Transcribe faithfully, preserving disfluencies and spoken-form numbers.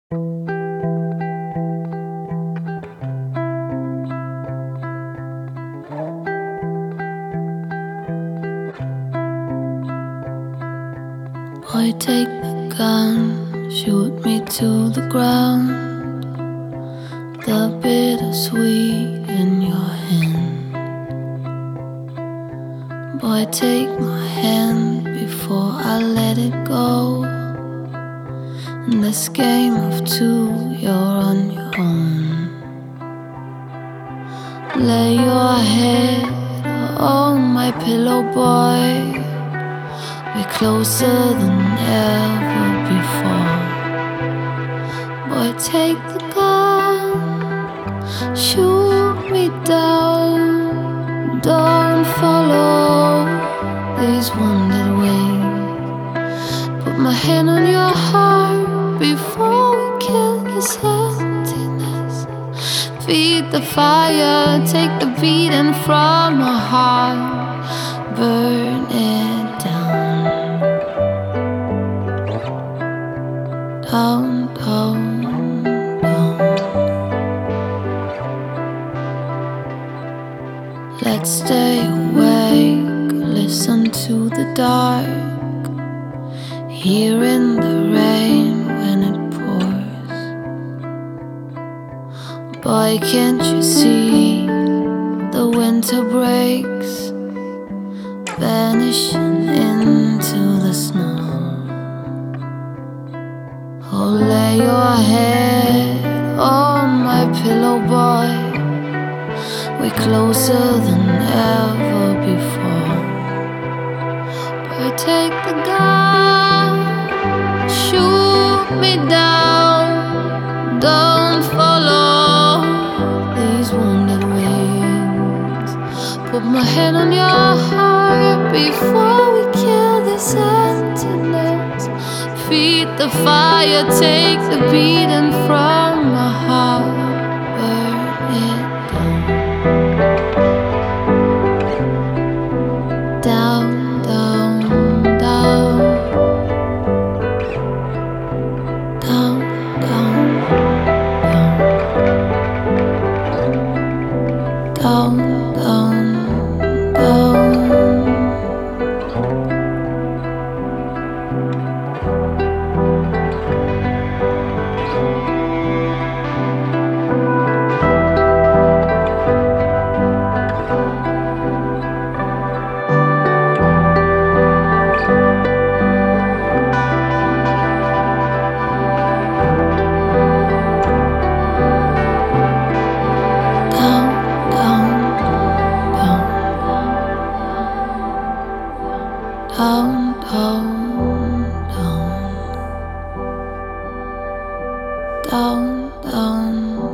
Boy, take the gun, shoot me to the ground. The bittersweet in your hand. Boy, take my hand before I let it go. In this game of two, you're on your own. Lay your head on my pillow, boy. We're closer than ever before. Boy, take the gun, shoot me down. Don't follow these wounded wings. Put my hand on your heart before we kill this emptiness. Feed the fire, take the beating from my heart. Burn it down. Down, down, down. Let's stay awake, listen to the dark, here in the rain when it pours. Boy, can't you see the winter breaks, vanishing into the snow? Oh, lay your head on my pillow, boy. We're closer than ever before. Boy, take the gun, shoot me down. Don't follow these wounded wings. Put my hand on your heart before we kill this emptiness. Feed the fire, take the beating from my heart. Burn it down, down, down, down, down, down, down, down, down. Down, down, down, down, down.